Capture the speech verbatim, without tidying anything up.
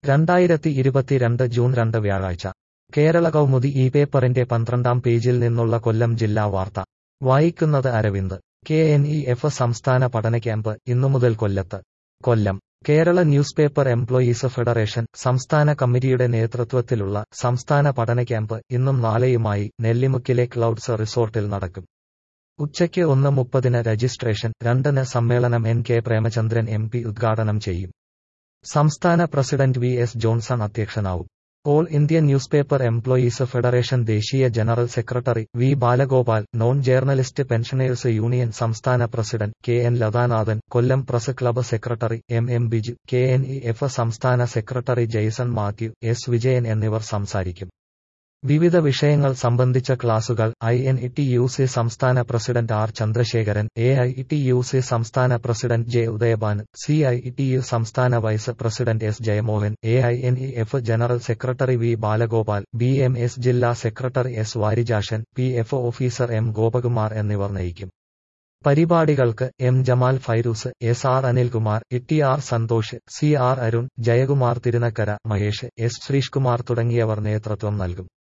രണ്ടായിരത്തി ഇരുപത്തിരണ്ട് ജൂൺ രണ്ട് വ്യാഴാഴ്ച കേരള കൗമുദി ഈ പേപ്പറിന്റെ പന്ത്രണ്ടാം പേജിൽ നിന്നുള്ള കൊല്ലം ജില്ലാ വാർത്ത വായിക്കുന്നത് Aravind. K N E F സംസ്ഥാന പഠന ക്യാമ്പ് ഇന്നുമുതൽ കൊല്ലത്ത്. Kollam Kerala news paper employees federation സംസ്ഥാന കമ്മിറ്റിയുടെ നേതൃത്വത്തിലുള്ള സംസ്ഥാന പഠന ക്യാമ്പ് ഇന്നും നാളെയുമായി നെല്ലിമുക്കിലെ ക്ലൗഡ്സ് റിസോർട്ടിൽ നടക്കും. ഉച്ചയ്ക്ക് ഒന്ന് മുപ്പതിന് രജിസ്ട്രേഷൻ, രണ്ടിന് സമ്മേളനം N K Premachandran M P ഉദ്ഘാടനം ചെയ്യും. സംസ്ഥാന പ്രസിഡന്റ് വി എസ് ജോൺസൺ അധ്യക്ഷനാവും. All India news paper employees federation ദേശീയ general secretary V Balagopal, non journalist pensioners union സംസ്ഥാന president K N Lathanathan, Kollam press club secretary M M Biju, K N E F സംസ്ഥാന secretary Jaison Mathew, S Vijayan എന്നിവർ സംസാരിക്കും. വിവിധ വിഷയങ്ങൾ സംബന്ധിച്ച ക്ലാസുകൾ I N E T U C സംസ്ഥാന president R Chandrasekharan, A I E T U C സംസ്ഥാന president J Udayabhan, C I E T U സംസ്ഥാന vice president S Jayamohan, A I N E F general secretary V Balagopal, B M S ജില്ലാ secretary S Varijakshan, P F officer M Gopakumar എന്നിവർ നയിക്കും. പരിപാടികൾക്ക് M Jamal Fairooz, S R Anilkumar, E T R Santhosh, C R Arun, Jayakumar Thirunakkara, Mahesh, S Sreeshkumar തുടങ്ങിയവർ നേതൃത്വം നൽകും.